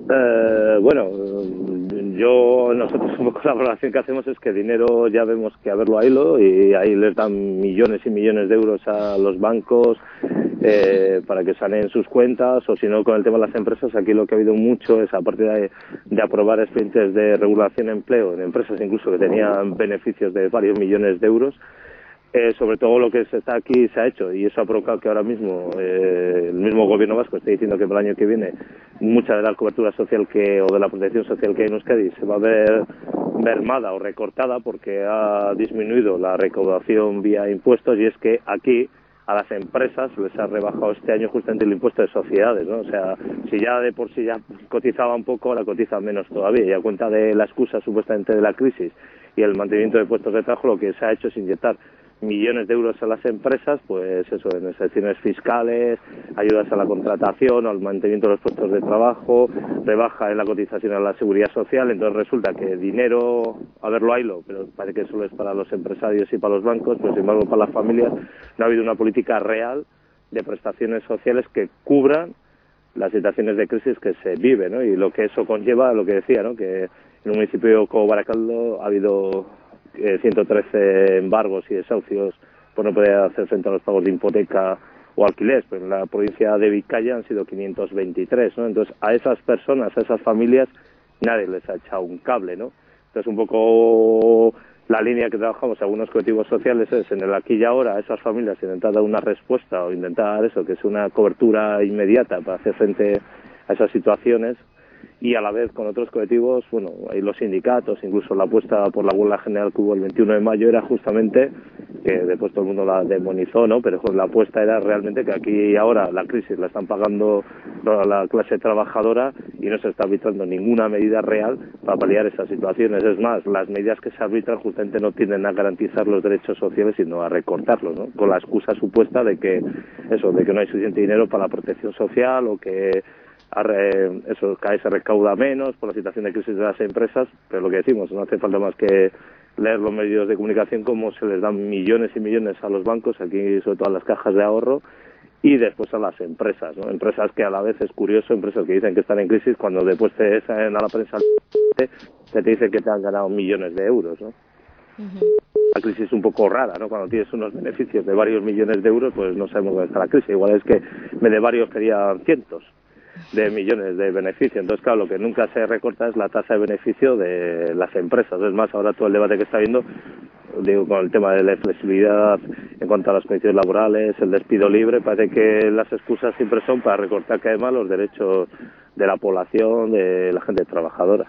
Nosotros un poco la valoración que hacemos es que dinero ya vemos que haberlo a hilo, y ahí les dan millones y millones de euros a los bancos para que sanen sus cuentas, o si no con el tema de las empresas, aquí lo que ha habido mucho es, aparte de aprobar expedientes de regulación de empleo en empresas incluso que tenían beneficios de varios millones de euros, sobre todo lo que se está aquí se ha hecho, y eso ha provocado que ahora mismo el mismo gobierno vasco esté diciendo que para el año que viene mucha de la cobertura social o de la protección social que hay en Euskadi se va a ver mermada o recortada, porque ha disminuido la recaudación vía impuestos, y es que aquí a las empresas les ha rebajado este año justamente el impuesto de sociedades, ¿no? O sea, si ya de por sí ya cotizaban poco, ahora cotizan menos todavía, y a cuenta de la excusa supuestamente de la crisis y el mantenimiento de puestos de trabajo, lo que se ha hecho es inyectar millones de euros a las empresas, pues eso, en excepciones fiscales, ayudas a la contratación o al mantenimiento de los puestos de trabajo, rebaja en la cotización a la seguridad social. Entonces resulta que dinero, a verlo haylo, pero parece que solo es para los empresarios y para los bancos, pero sin embargo para las familias no ha habido una política real de prestaciones sociales que cubran las situaciones de crisis que se viven, ¿no? Y lo que eso conlleva, lo que decía, ¿no? Que en un municipio como Baracaldo ha habido 113 embargos y desahucios por no poder hacer frente a los pagos de hipoteca o alquiler, pero en la provincia de Vizcaya han sido 523, ¿no? Entonces a esas personas, a esas familias, nadie les ha echado un cable, ¿no? Entonces un poco la línea que trabajamos algunos colectivos sociales es en el aquí y ahora a esas familias intentar dar una respuesta o intentar eso, que es una cobertura inmediata para hacer frente a esas situaciones, y a la vez con otros colectivos, bueno, hay los sindicatos, incluso la apuesta por la huelga general que hubo el 21 de mayo era justamente, que después todo el mundo la demonizó, ¿no? Pero la apuesta era realmente que aquí y ahora la crisis la están pagando la clase trabajadora y no se está arbitrando ninguna medida real para paliar esas situaciones. Es más, las medidas que se arbitran justamente no tienden a garantizar los derechos sociales, sino a recortarlos, ¿no? Con la excusa supuesta de que no hay suficiente dinero para la protección social, o que cada vez se recauda menos por la situación de crisis de las empresas, pero lo que decimos, no hace falta más que leer los medios de comunicación cómo se les dan millones y millones a los bancos, aquí sobre todo a las cajas de ahorro, y después a las empresas, ¿no? Empresas que a la vez es curioso, empresas que dicen que están en crisis, cuando después te salen a la prensa te dicen que te han ganado millones de euros, ¿no? Uh-huh. La crisis es un poco rara, ¿no? Cuando tienes unos beneficios de varios millones de euros, pues no sabemos dónde está la crisis. Igual es que de varios querían cientos de millones de beneficios. Entonces, claro, lo que nunca se recorta es la tasa de beneficio de las empresas. Es más, ahora todo el debate que está habiendo, digo, con el tema de la flexibilidad en cuanto a las condiciones laborales, el despido libre, parece que las excusas siempre son para recortar cada vez más los derechos de la población, de la gente trabajadora.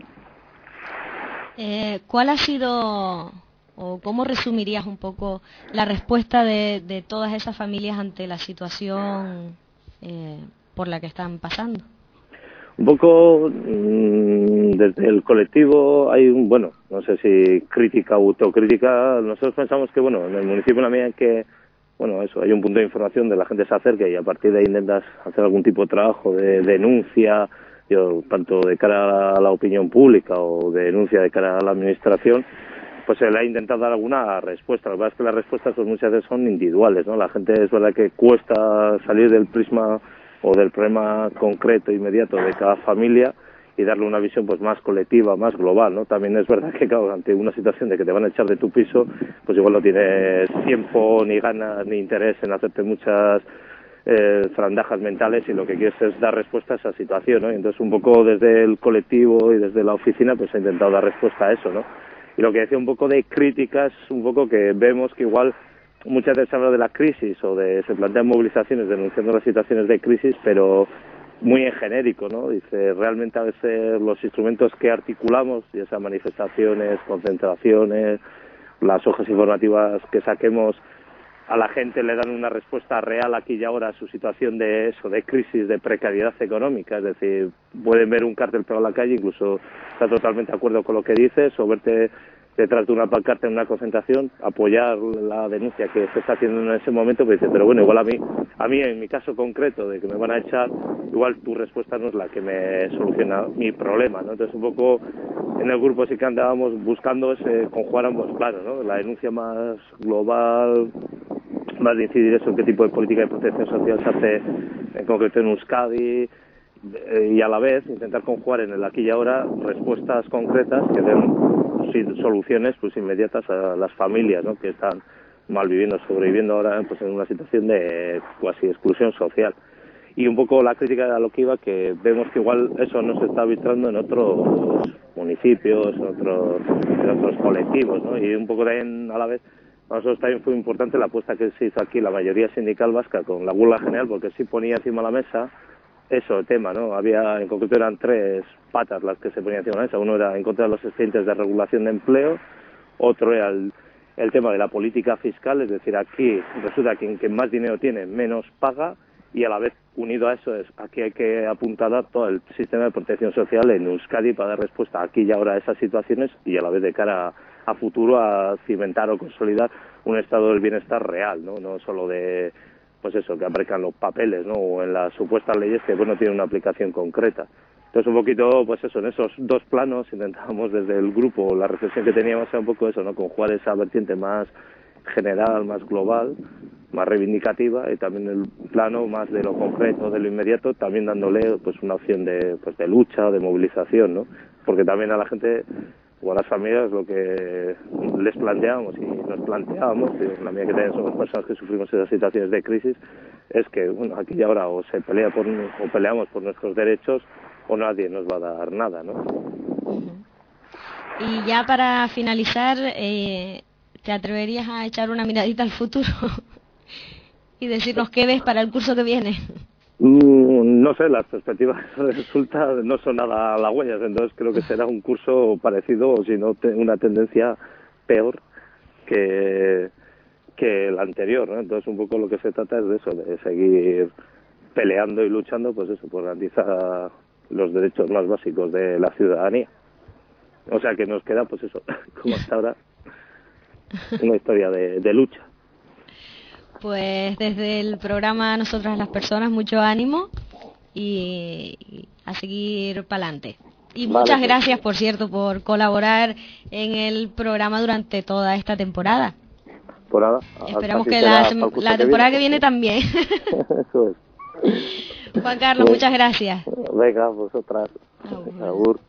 ¿Cuál ha sido, o cómo resumirías un poco la respuesta de todas esas familias ante la situación por la que están pasando? Un poco desde el colectivo hay no sé si crítica o autocrítica. Nosotros pensamos que, en el municipio, en la medida en que, hay un punto de información de la gente se acerca y a partir de ahí intentas hacer algún tipo de trabajo de denuncia, tanto de cara a la opinión pública o de denuncia de cara a la administración, pues se le ha intentado dar alguna respuesta. Lo que pasa es que las respuestas pues muchas veces son individuales, ¿no? La gente es verdad que cuesta salir del prisma o del problema concreto, inmediato de cada familia y darle una visión pues más colectiva, más global, ¿no? También es verdad que, claro, ante una situación de que te van a echar de tu piso, pues igual no tienes tiempo, ni ganas, ni interés en hacerte muchas zarandajas mentales, y lo que quieres es dar respuesta a esa situación, ¿no? Y entonces un poco desde el colectivo y desde la oficina pues he intentado dar respuesta a eso, ¿no? Y lo que decía un poco de críticas, un poco que vemos que igual muchas veces se habla de la crisis o se plantean movilizaciones denunciando las situaciones de crisis, pero muy en genérico, ¿no? Dice, realmente a veces los instrumentos que articulamos, ya sean manifestaciones, concentraciones, las hojas informativas que saquemos, a la gente le dan una respuesta real aquí y ahora a su situación de crisis, de precariedad económica. Es decir, pueden ver un cartel pegado en la calle, incluso estar totalmente de acuerdo con lo que dices, o verte detrás de una pancarta en una concentración, apoyar la denuncia que se está haciendo en ese momento, pues dice, pero bueno, igual a mí en mi caso concreto de que me van a echar, igual tu respuesta no es la que me soluciona mi problema, ¿no? Entonces un poco en el grupo sí que andábamos buscando conjugar ambos planos, ¿no? La denuncia más global, más de incidir eso en qué tipo de política de protección social se hace en concreto en Euskadi, y a la vez intentar conjugar en el aquí y ahora respuestas concretas que den soluciones pues inmediatas a las familias, ¿no? Que están malviviendo, sobreviviendo ahora pues en una situación de cuasi exclusión social. Y un poco la crítica a lo que iba, que vemos que igual eso no se está arbitrando en otros municipios, en otros colectivos, ¿no? Y un poco también a la vez para nosotros también fue importante la apuesta que se hizo aquí la mayoría sindical vasca con la huelga general, porque sí ponía encima de la mesa eso, el tema, ¿no? Había, en concreto eran 3 patas las que se ponían encima de la mesa. Uno era en contra de los expedientes de regulación de empleo, otro era el tema de la política fiscal, es decir, aquí resulta que quien más dinero tiene menos paga, y a la vez unido a eso es aquí hay que apuntalar todo el sistema de protección social en Euskadi para dar respuesta aquí y ahora a esas situaciones, y a la vez de cara a futuro a cimentar o consolidar un estado del bienestar real, no solo de pues eso, que aparezcan los papeles, ¿no? O en las supuestas leyes que pues no tienen una aplicación concreta. Entonces un poquito, pues eso, en esos 2 planos intentábamos desde el grupo, la reflexión que teníamos era un poco eso, ¿no? Conjugar esa vertiente más general, más global, más reivindicativa, y también el plano más de lo concreto, de lo inmediato, también dándole pues una opción de lucha, de movilización, ¿no? Porque también a la gente o a las familias lo que les planteábamos y nos planteábamos, y en la medida que también somos personas que sufrimos esas situaciones de crisis, es que bueno, aquí y ahora o se pelea o peleamos por nuestros derechos o nadie nos va a dar nada, ¿no? Y ya para finalizar, ¿te atreverías a echar una miradita al futuro y decirnos qué ves para el curso que viene? No sé, las perspectivas resulta no son nada halagüeñas, entonces creo que será un curso parecido, o si no una tendencia peor que el anterior, ¿no? Entonces un poco lo que se trata es de eso, de seguir peleando y luchando, pues eso, por garantizar los derechos más básicos de la ciudadanía. O sea que nos queda, pues eso, como hasta ahora, una historia de lucha. Pues desde el programa Nosotras las Personas, mucho ánimo y a seguir para adelante. Y muchas gracias, por cierto, por colaborar en el programa durante toda esta temporada. Por nada. Esperamos que la temporada que viene también. Eso es. Juan Carlos, muchas gracias. Venga, vosotras. Agur.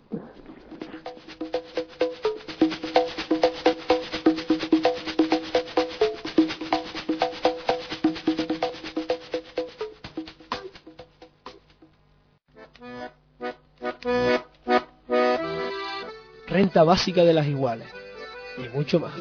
Renta básica de las iguales y mucho más.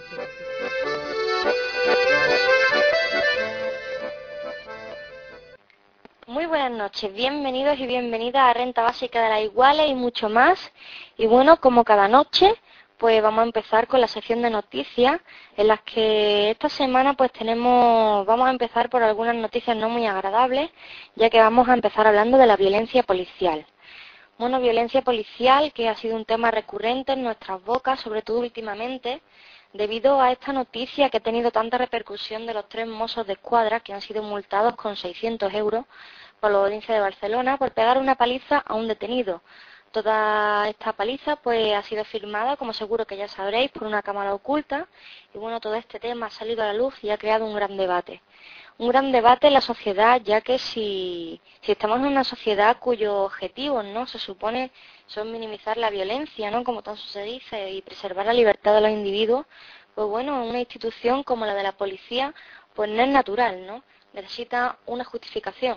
Muy buenas noches, bienvenidos y bienvenidas a Renta Básica de las Iguales y mucho más. Y bueno, como cada noche, pues vamos a empezar con la sección de noticias, en las que esta semana pues vamos a empezar por algunas noticias no muy agradables, ya que vamos a empezar hablando de la violencia policial. Bueno, violencia policial que ha sido un tema recurrente en nuestras bocas, sobre todo últimamente, debido a esta noticia que ha tenido tanta repercusión de los 3 mozos de escuadra que han sido multados con 600 euros por la Audiencia de Barcelona por pegar una paliza a un detenido. Toda esta paliza pues ha sido firmada, como seguro que ya sabréis, por una cámara oculta, y bueno, todo este tema ha salido a la luz y ha creado un gran debate. Un gran debate en la sociedad, ya que si estamos en una sociedad cuyos objetivos, ¿no?, se supone son minimizar la violencia, ¿no?, como tanto se dice, y preservar la libertad de los individuos, pues bueno, una institución como la de la policía, pues no es natural, ¿no? Necesita una justificación.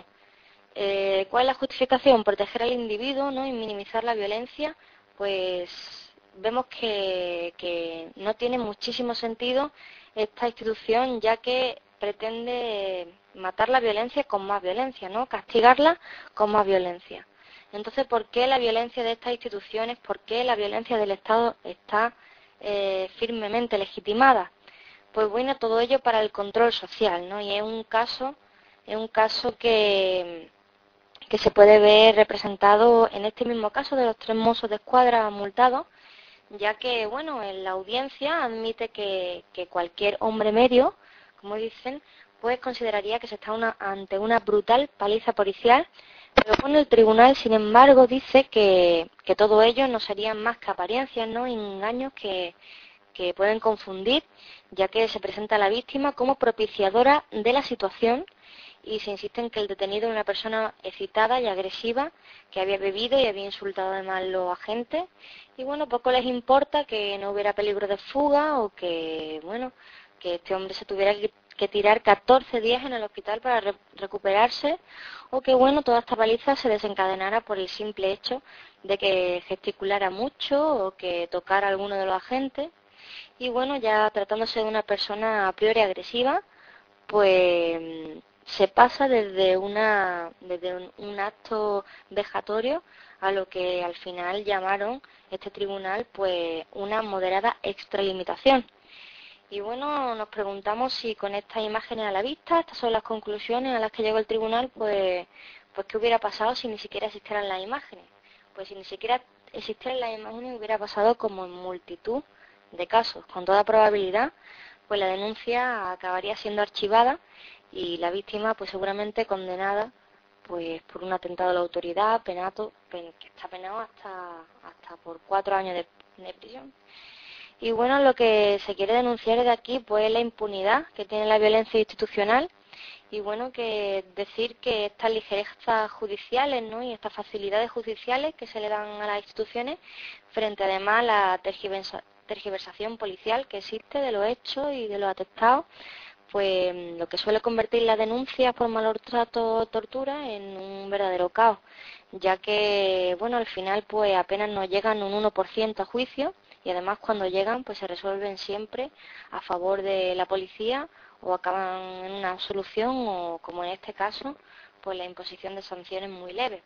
¿Cuál es la justificación? Proteger al individuo, ¿no?, y minimizar la violencia. Pues vemos que no tiene muchísimo sentido esta institución, ya que pretende matar la violencia con más violencia, ¿no? Castigarla con más violencia. Entonces, ¿por qué la violencia de estas instituciones, por qué la violencia del Estado está firmemente legitimada? Pues bueno, todo ello para el control social, ¿no? Y es un caso que se puede ver representado en este mismo caso de los 3 mozos de escuadra multados, ya que, bueno, en la audiencia admite que cualquier hombre medio, como dicen, pues consideraría que se está ante una brutal paliza policial, pero bueno, el tribunal, sin embargo, dice que todo ello no serían más que apariencias, ¿no? Engaños que pueden confundir, ya que se presenta a la víctima como propiciadora de la situación y se insiste en que el detenido es una persona excitada y agresiva que había bebido y había insultado además a los agentes, y bueno, poco les importa que no hubiera peligro de fuga o que, bueno, que este hombre se tuviera que tirar 14 días en el hospital para recuperarse, o que, bueno, toda esta paliza se desencadenara por el simple hecho de que gesticulara mucho o que tocara a alguno de los agentes. Y bueno, ya tratándose de una persona a priori agresiva, pues se pasa desde un acto vejatorio a lo que al final llamaron este tribunal pues una moderada extralimitación. Y bueno, nos preguntamos si con estas imágenes a la vista, estas son las conclusiones a las que llegó el tribunal, pues qué hubiera pasado si ni siquiera existieran las imágenes. Pues si ni siquiera existieran las imágenes hubiera pasado como en multitud de casos. Con toda probabilidad, pues la denuncia acabaría siendo archivada y la víctima pues seguramente condenada pues por un atentado a la autoridad, que está penado hasta por 4 años de prisión. Y bueno, lo que se quiere denunciar de aquí pues es la impunidad que tiene la violencia institucional, y bueno, que decir que estas ligerezas judiciales, ¿no? Y estas facilidades judiciales que se le dan a las instituciones frente además a la tergiversación policial que existe de los hechos y de los atestados, pues lo que suele convertir las denuncias por maltrato o tortura en un verdadero caos, ya que, bueno, al final pues apenas nos llegan un 1% a juicio, y además cuando llegan pues se resuelven siempre a favor de la policía o acaban en una absolución o, como en este caso, pues la imposición de sanciones muy leves.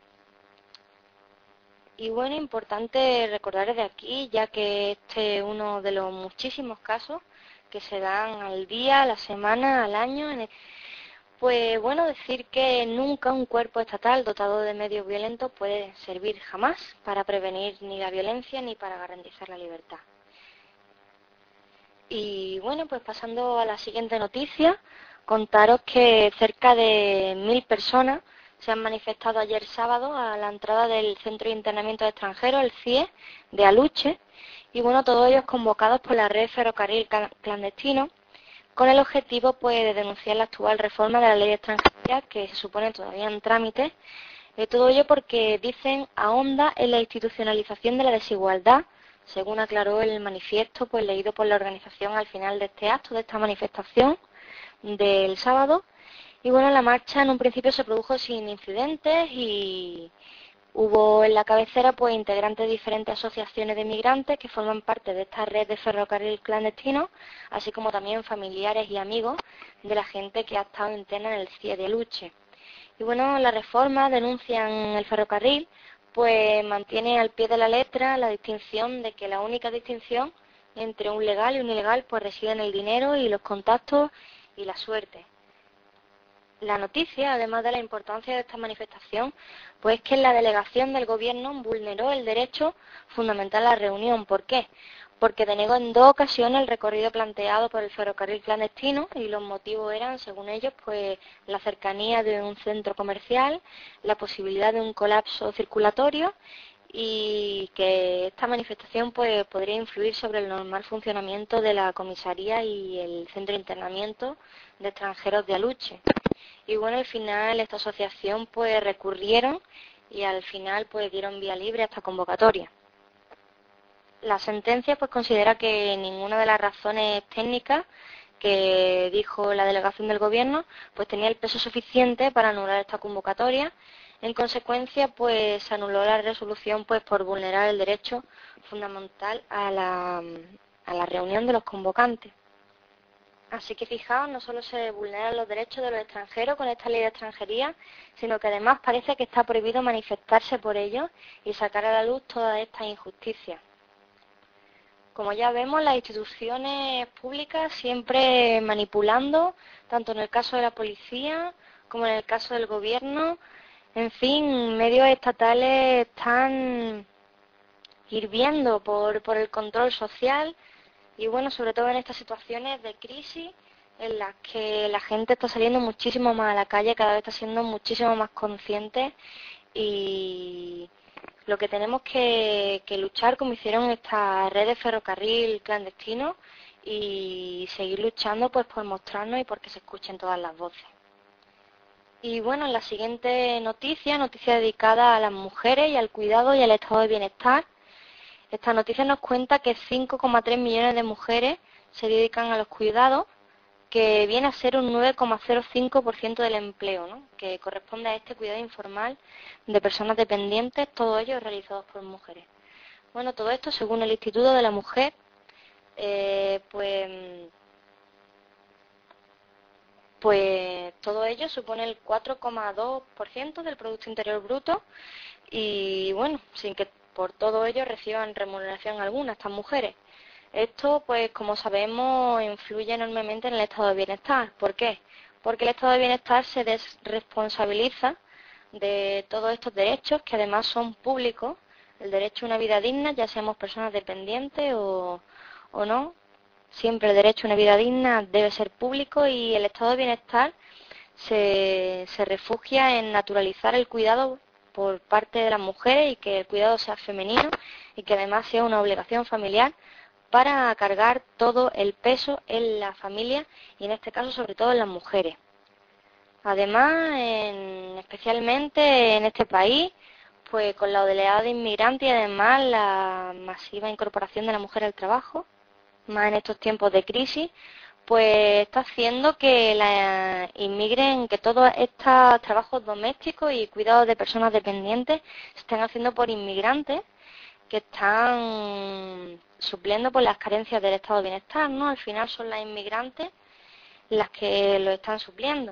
Y bueno, importante recordar desde aquí, ya que este es uno de los muchísimos casos que se dan al día, a la semana, al año, pues bueno, decir que nunca un cuerpo estatal dotado de medios violentos puede servir jamás para prevenir ni la violencia ni para garantizar la libertad. Y bueno, pues pasando a la siguiente noticia, contaros que cerca de 1000 personas se han manifestado ayer sábado a la entrada del Centro de Internamiento de Extranjeros, el CIE, de Aluche, y bueno, todos ellos convocados por la red Ferrocarril Clandestino, con el objetivo pues de denunciar la actual reforma de la ley de extranjería que se supone todavía en trámite. Todo ello porque, dicen, ahonda en la institucionalización de la desigualdad, según aclaró el manifiesto pues leído por la organización al final de este acto, de esta manifestación del sábado. Y bueno, la marcha en un principio se produjo sin incidentes y hubo en la cabecera pues integrantes de diferentes asociaciones de migrantes que forman parte de esta red de ferrocarril clandestino, así como también familiares y amigos de la gente que ha estado interna en el CIE de Aluche. Y bueno, la reforma, denuncian el ferrocarril, pues mantiene al pie de la letra la distinción de que la única distinción entre un legal y un ilegal pues reside en el dinero y los contactos y la suerte. La noticia, además de la importancia de esta manifestación, pues es que la delegación del gobierno vulneró el derecho fundamental a la reunión. ¿Por qué? Porque denegó en 2 ocasiones el recorrido planteado por el ferrocarril clandestino, y los motivos eran, según ellos, pues la cercanía de un centro comercial, la posibilidad de un colapso circulatorio y que esta manifestación pues podría influir sobre el normal funcionamiento de la comisaría y el centro de internamiento de extranjeros de Aluche. Y bueno, al final esta asociación pues recurrieron y al final pues dieron vía libre a esta convocatoria. La sentencia pues considera que ninguna de las razones técnicas que dijo la delegación del gobierno pues tenía el peso suficiente para anular esta convocatoria, En consecuencia, pues se anuló la resolución pues por vulnerar el derecho fundamental a la reunión de los convocantes. Así que fijaos, no solo se vulneran los derechos de los extranjeros con esta ley de extranjería, sino que además parece que está prohibido manifestarse por ellos y sacar a la luz todas estas injusticias. Como ya vemos, las instituciones públicas siempre manipulando, tanto en el caso de la policía como en el caso del gobierno. En fin, medios estatales están hirviendo por el control social y bueno, sobre todo en estas situaciones de crisis en las que la gente está saliendo muchísimo más a la calle, cada vez está siendo muchísimo más consciente y lo que tenemos que luchar, como hicieron estas redes de ferrocarril clandestino, y seguir luchando pues por mostrarnos y porque se escuchen todas las voces. Y bueno, en la siguiente noticia dedicada a las mujeres y al cuidado y al estado de bienestar. Esta noticia nos cuenta que 5,3 millones de mujeres se dedican a los cuidados, que viene a ser un 9,05% del empleo, ¿no?, que corresponde a este cuidado informal de personas dependientes, todos ellos realizados por mujeres. Bueno, todo esto según el Instituto de la Mujer, pues todo ello supone el 4,2% del Producto Interior Bruto y bueno, sin que por todo ello reciban remuneración alguna estas mujeres. Esto, pues como sabemos, influye enormemente en el estado de bienestar. ¿Por qué? Porque el estado de bienestar se desresponsabiliza de todos estos derechos que además son públicos. El derecho a una vida digna, ya seamos personas dependientes o no, siempre el derecho a una vida digna debe ser público y el estado de bienestar se refugia en naturalizar el cuidado por parte de las mujeres y que el cuidado sea femenino y que además sea una obligación familiar para cargar todo el peso en la familia y en este caso sobre todo en las mujeres. Además, especialmente en este país, pues con la oleada de inmigrantes y además la masiva incorporación de la mujer al trabajo, más en estos tiempos de crisis, pues está haciendo que inmigren, que todos estos trabajos domésticos y cuidados de personas dependientes se estén haciendo por inmigrantes que están supliendo por las carencias del estado de bienestar, ¿no? Al final son las inmigrantes las que lo están supliendo.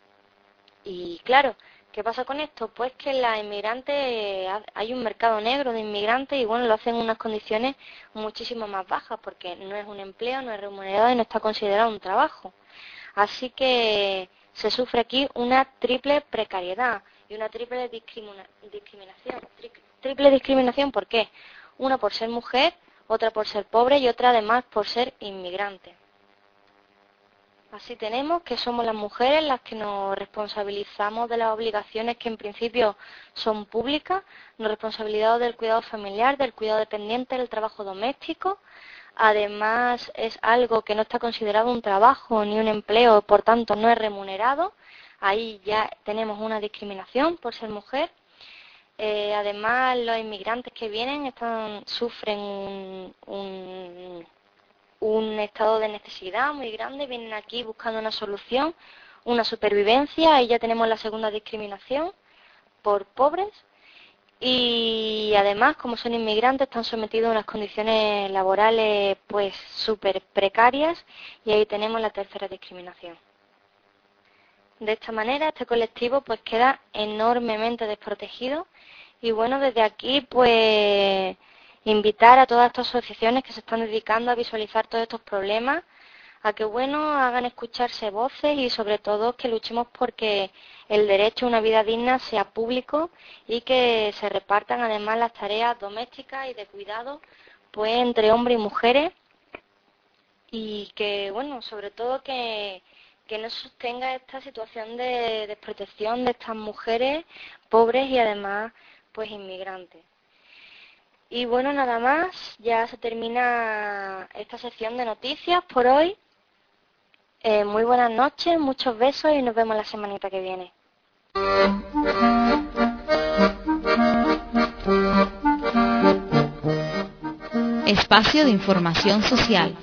Y claro, ¿qué pasa con esto? Pues que las inmigrantes, hay un mercado negro de inmigrantes y bueno, lo hacen en unas condiciones muchísimo más bajas porque no es un empleo, no es remunerado y no está considerado un trabajo. Así que se sufre aquí una triple precariedad y una triple discriminación. Triple discriminación, ¿por qué? Una por ser mujer, otra por ser pobre y otra además por ser inmigrante. Así tenemos que somos las mujeres las que nos responsabilizamos de las obligaciones que en principio son públicas, nos responsabilizamos del cuidado familiar, del cuidado dependiente, del trabajo doméstico. Además es algo que no está considerado un trabajo ni un empleo, por tanto no es remunerado. Ahí ya tenemos una discriminación por ser mujer. Además los inmigrantes que vienen sufren un estado de necesidad muy grande, vienen aquí buscando una solución, una supervivencia, ahí ya tenemos la segunda discriminación por pobres y además como son inmigrantes están sometidos a unas condiciones laborales pues súper precarias y ahí tenemos la tercera discriminación. De esta manera este colectivo pues queda enormemente desprotegido y bueno, desde aquí pues invitar a todas estas asociaciones que se están dedicando a visualizar todos estos problemas, a que bueno, hagan escucharse voces y sobre todo que luchemos porque el derecho a una vida digna sea público y que se repartan además las tareas domésticas y de cuidado pues entre hombres y mujeres y que bueno, sobre todo que no sostenga esta situación de desprotección de estas mujeres pobres y además pues inmigrantes. Y bueno, nada más, ya se termina esta sección de noticias por hoy. Muy buenas noches, muchos besos y nos vemos la semanita que viene. Espacio de información social.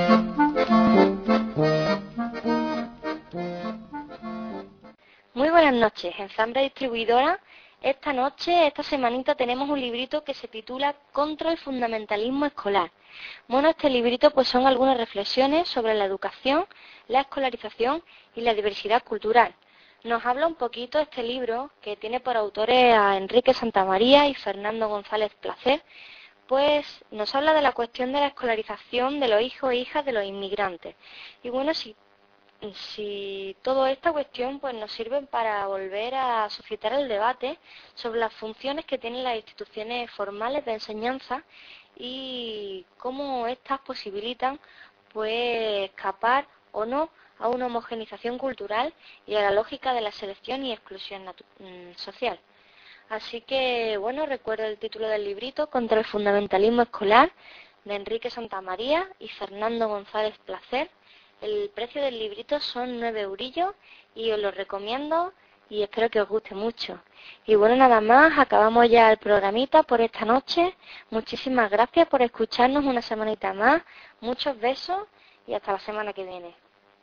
Muy buenas buenas noches. En Zambra Distribuidora, esta semanita tenemos un librito que se titula Contra el fundamentalismo escolar. Bueno, este librito pues son algunas reflexiones sobre la educación, la escolarización y la diversidad cultural. Nos habla un poquito este libro, que tiene por autores a Enrique Santamaría y Fernando González Placer, pues nos habla de la cuestión de la escolarización de los hijos e hijas de los inmigrantes. Y bueno, si toda esta cuestión pues nos sirve para volver a suscitar el debate sobre las funciones que tienen las instituciones formales de enseñanza y cómo éstas posibilitan pues escapar o no a una homogenización cultural y a la lógica de la selección y exclusión social. Así que, bueno, recuerdo el título del librito, Contra el fundamentalismo escolar, de Enrique Santamaría y Fernando González Placer. El precio del librito son 9 eurillos y os lo recomiendo y espero que os guste mucho. Y bueno, nada más, acabamos ya el programita por esta noche. Muchísimas gracias por escucharnos una semanita más. Muchos besos y hasta la semana que viene.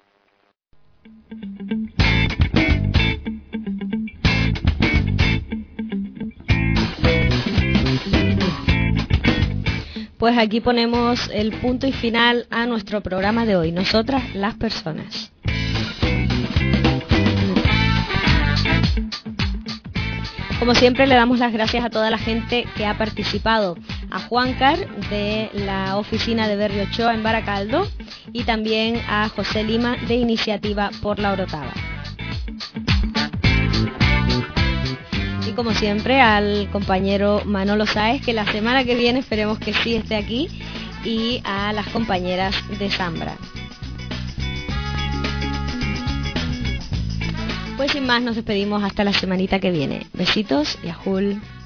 Pues aquí ponemos el punto y final a nuestro programa de hoy, Nosotras las Personas. Como siempre, le damos las gracias a toda la gente que ha participado. A Juancar, de la oficina de Berrio Ochoa en Baracaldo, y también a José Lima, de Iniciativa por la Orotava. Y como siempre, al compañero Manolo Sáez, que la semana que viene esperemos que sí esté aquí, y a las compañeras de Zambra. Pues sin más, nos despedimos hasta la semanita que viene. Besitos y ajul.